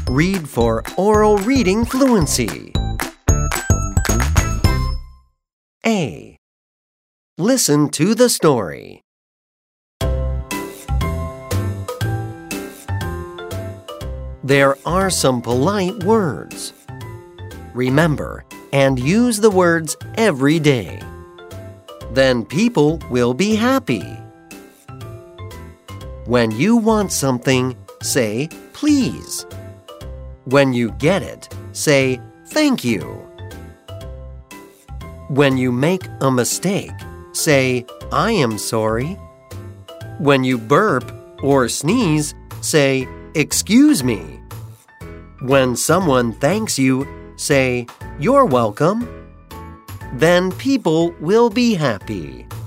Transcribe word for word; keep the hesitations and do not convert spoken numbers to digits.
Read for oral reading fluency. A. Listen to the story. There are some polite words. Remember and use the words every day. Then people will be happy. When you want something, say please. When you get it, say thank you. When you make a mistake, say I am sorry. When you burp or sneeze, say excuse me. When someone thanks you, say you're welcome. Then people will be happy.